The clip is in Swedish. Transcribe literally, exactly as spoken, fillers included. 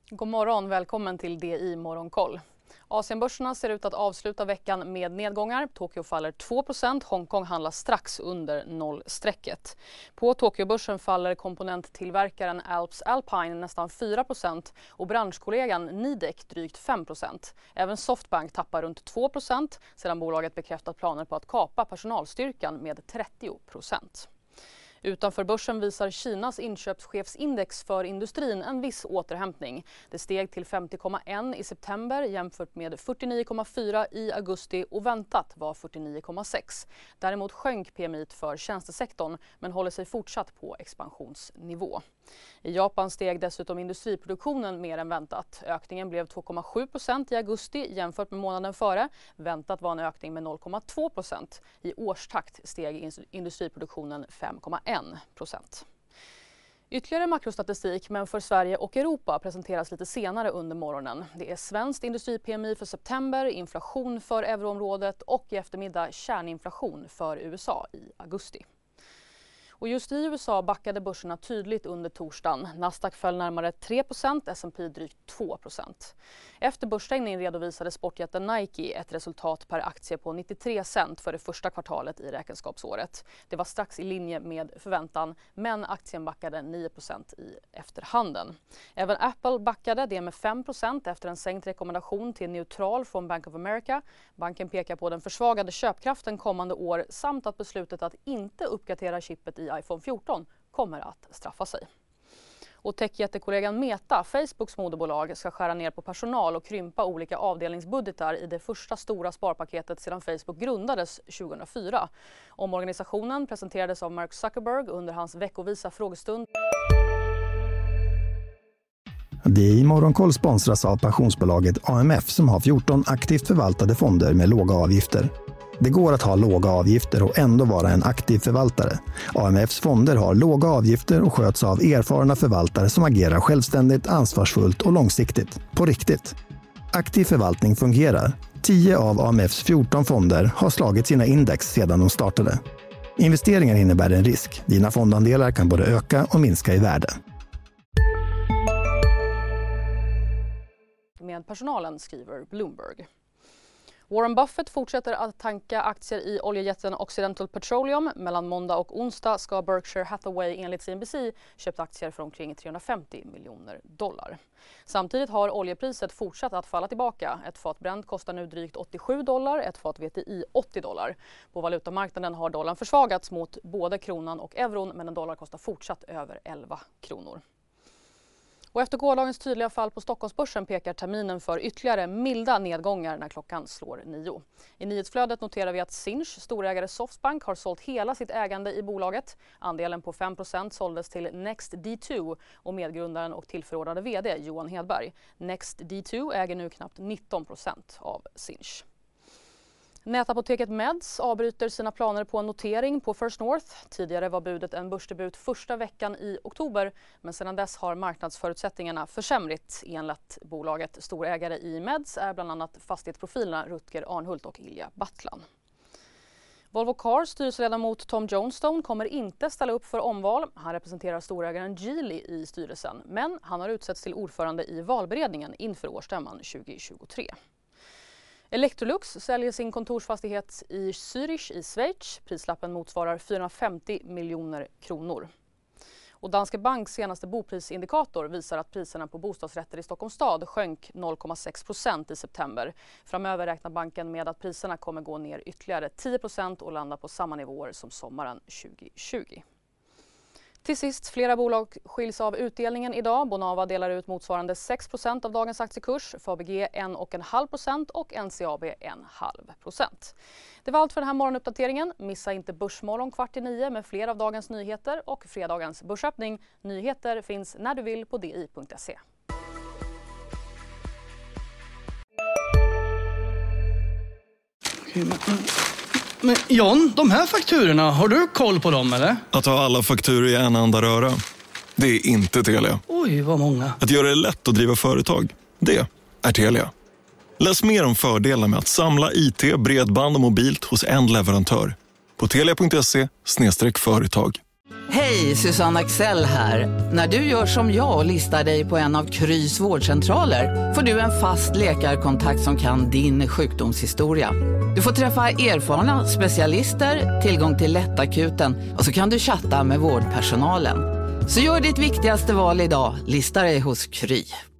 God morgon, välkommen till D I Morgonkoll. Asienbörserna ser ut att avsluta veckan med nedgångar. Tokyo faller två procent, Hongkong handlar strax under nollstrecket. På Tokyobörsen faller komponenttillverkaren Alps Alpine nästan fyra procent och branschkollegan Nidec drygt fem procent. Även Softbank tappar runt två procent sedan bolaget bekräftat planer på att kapa personalstyrkan med trettio procent. Utanför börsen visar Kinas inköpschefsindex för industrin en viss återhämtning. Det steg till femtio komma ett i september jämfört med fyrtionio komma fyra i augusti och väntat var fyrtionio komma sex. Däremot sjönk P M I för tjänstesektorn men håller sig fortsatt på expansionsnivå. I Japan steg dessutom industriproduktionen mer än väntat. Ökningen blev två komma sju procent i augusti jämfört med månaden före. Väntat var en ökning med noll komma två procent. I årstakt steg industriproduktionen fem komma ett procent. Ytterligare makrostatistik men för Sverige och Europa presenteras lite senare under morgonen. Det är svenskt industri-P M I för september, inflation för euroområdet och i eftermiddag kärninflation för U S A i augusti. Och just i U S A backade börserna tydligt under torsdagen. Nasdaq föll närmare tre procent, S and P drygt två procent. Efter börsstängning redovisade sportjätten Nike ett resultat per aktie på nittiotre cent för det första kvartalet i räkenskapsåret. Det var strax i linje med förväntan, men aktien backade nio procent i efterhanden. Även Apple backade, det med fem procent efter en sänkt rekommendation till neutral från Bank of America. Banken pekar på den försvagade köpkraften kommande år samt att beslutet att inte uppgradera chippet i iPhone fjorton kommer att straffa sig. Och techjättekollegan Meta, Facebooks moderbolag, ska skära ner på personal och krympa olika avdelningsbudgetar i det första stora sparpaketet sedan Facebook grundades tjugohundrafyra. Omorganisationen presenterades av Mark Zuckerberg under hans veckovisa frågestund. D I Morgonkoll sponsras av pensionsbolaget A M F som har fjorton aktivt förvaltade fonder med låga avgifter. Det går att ha låga avgifter och ändå vara en aktiv förvaltare. A M Fs fonder har låga avgifter och sköts av erfarna förvaltare som agerar självständigt, ansvarsfullt och långsiktigt. På riktigt. Aktiv förvaltning fungerar. tio av A M Fs fjorton fonder har slagit sina index sedan de startade. Investeringen innebär en risk. Dina fondandelar kan både öka och minska i värde. Med personalen, skriver Bloomberg. Warren Buffett fortsätter att tanka aktier i oljejätten Occidental Petroleum. Mellan måndag och onsdag ska Berkshire Hathaway enligt C N B C köpt aktier för omkring trehundrafemtio miljoner dollar. Samtidigt har oljepriset fortsatt att falla tillbaka. Ett fat Brent kostar nu drygt åttiosju dollar, ett fat V T I åttio dollar. På valutamarknaden har dollarn försvagats mot både kronan och euron, men en dollar kostar fortsatt över elva kronor. Och efter gårdagens tydliga fall på Stockholmsbörsen pekar terminen för ytterligare milda nedgångar när klockan slår nio. I nyhetsflödet noterar vi att Sinch, storägare Softbank, har sålt hela sitt ägande i bolaget. Andelen på fem procent såldes till Next D två och medgrundaren och tillförordnade vd Johan Hedberg. Next D två äger nu knappt nitton procent av Sinch. Nätapoteket Meds avbryter sina planer på en notering på First North. Tidigare var budet en börsdebut första veckan i oktober, men sedan dess har marknadsförutsättningarna försämrats. Enligt bolaget storägare i Meds är bland annat fastighetsprofilerna Rutger Arnhult och Ilja Battlan. Volvo Cars styrelseledamot Tom Johnstone kommer inte ställa upp för omval. Han representerar storägaren Geely i styrelsen, men han har utsetts till ordförande i valberedningen inför årsstämman tjugohundratjugotre. Electrolux säljer sin kontorsfastighet i Zürich i Schweiz. Prislappen motsvarar fyrahundrafemtio miljoner kronor. Och Danske Banks senaste boprisindikator visar att priserna på bostadsrätter i Stockholms stad sjönk noll komma sex procent i september. Framöver räknar banken med att priserna kommer gå ner ytterligare tio procent och landa på samma nivåer som sommaren tjugohundratjugo. Till sist, flera bolag skiljs av utdelningen idag. Bonava delar ut motsvarande sex procent av dagens aktiekurs, F A B G en komma fem procent och N C A B en komma fem procent. Det var allt för den här morgonuppdateringen. Missa inte Börsmorgon kvart i nio med fler av dagens nyheter och fredagens börsöppning. Nyheter finns när du vill på d i punkt se. Men John, de här fakturorna, har du koll på dem eller? Att ha alla fakturor i en enda röra, det är inte Telia. Oj, vad många. Att göra det lätt att driva företag, det är Telia. Läs mer om fördelar med att samla I T, bredband och mobilt hos en leverantör på telia punkt se slash företag. Hej, Susanne Axel här. När du gör som jag och listar dig på en av Krys vårdcentraler får du en fast läkarkontakt som kan din sjukdomshistoria. Du får träffa erfarna specialister, tillgång till lättakuten och så kan du chatta med vårdpersonalen. Så gör ditt viktigaste val idag, listar dig hos Kry.